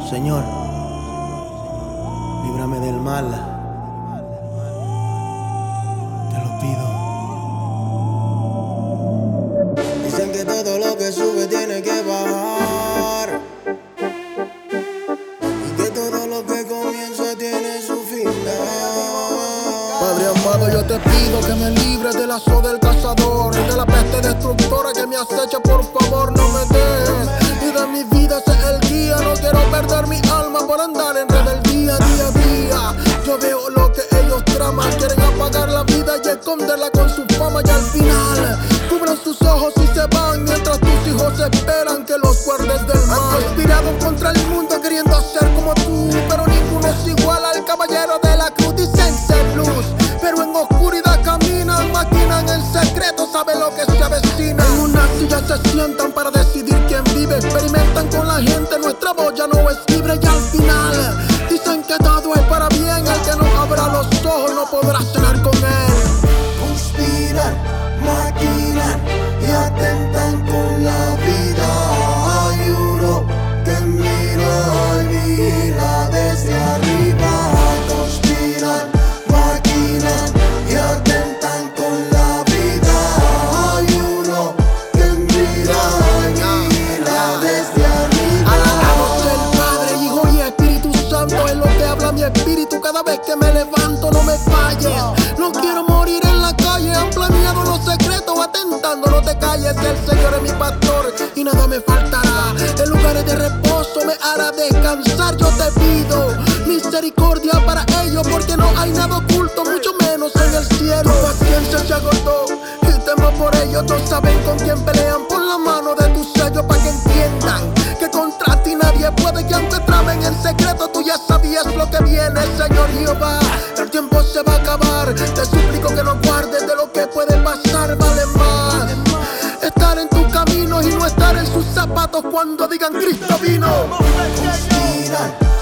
Señor, líbrame del mal, te lo pido. Dicen que todo lo que sube tiene que bajar, y que todo lo que comienza tiene su final. Padre amado, yo te pido que me libres del lazo del cazador, de la peste destructora que me acecha, por favor no me des. Y de mi vida sé el guía, no quiero perder mi alma por andar en rebeldía día a día. Yo veo lo que ellos traman, quieren apagar la vida y esconderla con su fama, y al final cubren sus ojos y se van, mientras tus hijos esperan que los guardes del mal. Han conspirado contra el mundo queriendo ser como tú, pero ninguno es igual al caballero de la cruz. Dicen ser luz, pero en oscuridad caminan, maquinan en secreto, saben lo que se avecina. En una silla se sientan para decidir quién vive, experimentan con la gente, nuestra voz ya no es libre, y al final dicen que todo es para bien. El que no abra los ojos no podrá cenar con él. Conspiran, maquinan y atentan con la vida. Hay uno que mira desde arriba. Conspiran, maquinan y atentan con la vida. Hay uno que mira desde arriba. Alabamos el Padre, Hijo y Espíritu Santo, es lo que habla mi espíritu cada vez que me levanto. No me falles, no quiero morir en la calle. Han planeado los secretos, atentando, no te calles. El Señor es mi pastor y nada me faltará. En lugares de reposo me hará descansar. Yo te pido misericordia para ellos, porque no hay nada oculto, mucho menos en el cielo. Tu paciencia se agotó y temo por ellos. No saben con quién pelean, pon la mano de tu sello para que entiendan que contra ti nadie puede. Que aunque tramen en secreto, tú ya sabías lo que viene, Señor Jehová. El tiempo se va a acabar, te suplico que no guardes de lo que puede pasar. Vale más estar en tu camino y no estar en sus zapatos cuando digan Cristo vino. Conspiran,